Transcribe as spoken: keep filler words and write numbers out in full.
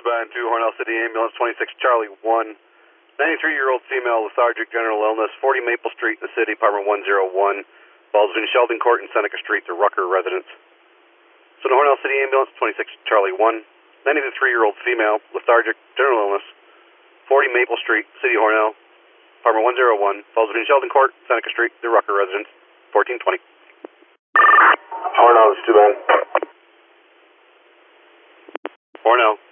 Band two, Hornell City Ambulance, twenty-six Charlie one. ninety-three-year-old female lethargic general illness, forty Maple Street in the city, apartment one oh one. Falls between Sheldon Court and Seneca Street to Rucker residence. So the Hornell City Ambulance, twenty-six Charlie one. ninety-three-year-old female lethargic general illness, forty Maple Street, City Hornell, apartment one oh one. Falls between Sheldon Court, Seneca Street, the Rucker residence, fourteen twenty. Hornell, this is two Band. Hornell.